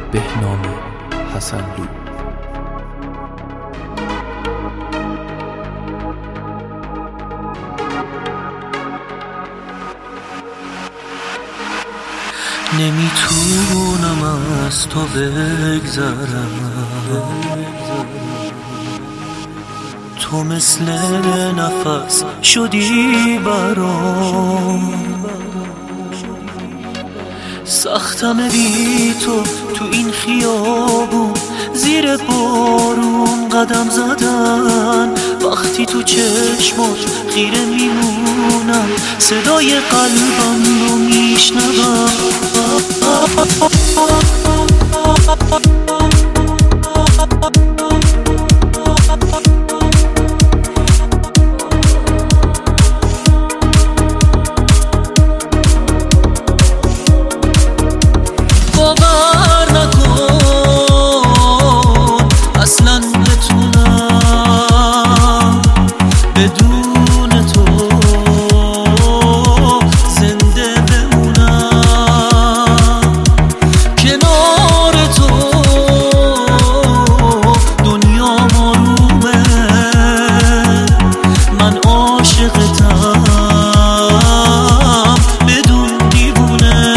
بهنام حسنلو. نمیتونم از تو بگذرم، تو مثل نفس شدی برام، سختم بی تو این خیابون، زیر بارون قدم زدن، وقتی تو چشمات خیره میمونم، صدای قلبم رو میشنوم. باور نکن اصلا بتونم بدون تو زنده بمونم، کنار تو دنیا آرومه، من عاشقتم بدون دیوونه.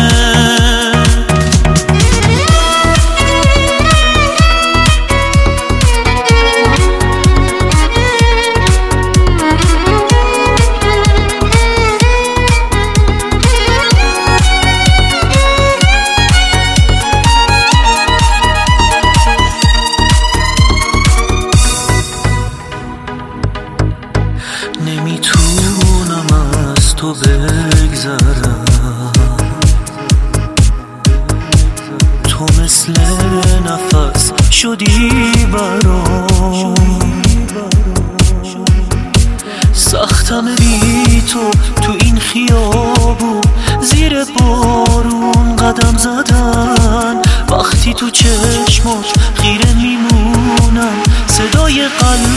نمیتونم از تو بگذرم، تو مثل نفس شدی برام، سختم بی تو این خیابون، زیر بارون قدم زدن، وقتی تو چشمات خیره میمونم، صدای قلب